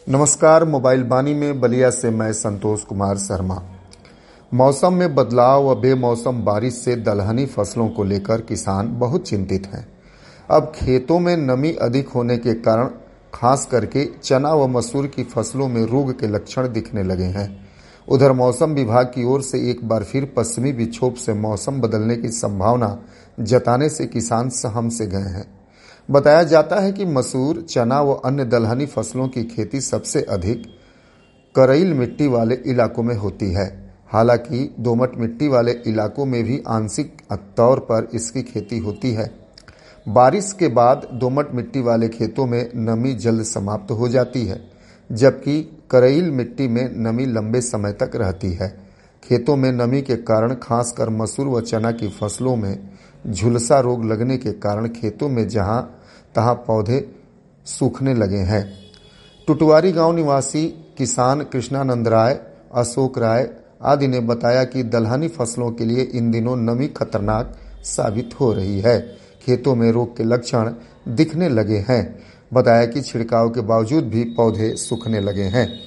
नमस्कार। मोबाइल बानी में बलिया से मैं संतोष कुमार शर्मा। मौसम में बदलाव व बेमौसम बारिश से दलहनी फसलों को लेकर किसान बहुत चिंतित हैं। अब खेतों में नमी अधिक होने के कारण खास करके चना व मसूर की फसलों में रोग के लक्षण दिखने लगे हैं। उधर मौसम विभाग की ओर से एक बार फिर पश्चिमी विक्षोभ से मौसम बदलने की संभावना जताने से किसान सहम से गए हैं। बताया जाता है कि मसूर, चना व अन्य दलहनी फसलों की खेती सबसे अधिक करइल मिट्टी वाले इलाकों में होती है। हालांकि दोमट मिट्टी वाले इलाकों में भी आंशिक तौर पर इसकी खेती होती है। बारिश के बाद दोमट मिट्टी वाले खेतों में नमी जल्द समाप्त हो जाती है, जबकि करइल मिट्टी में नमी लंबे समय तक रहती है। खेतों में नमी के कारण खासकर मसूर व चना की फसलों में झुलसा रोग लगने के कारण खेतों में जहां तहां पौधे सूखने लगे हैं। टुटवारी गांव निवासी किसान कृष्णानंद राय, अशोक राय आदि ने बताया कि दलहनी फसलों के लिए इन दिनों नमी खतरनाक साबित हो रही है। खेतों में रोग के लक्षण दिखने लगे हैं। बताया कि छिड़काव के बावजूद भी पौधे सूखने लगे हैं।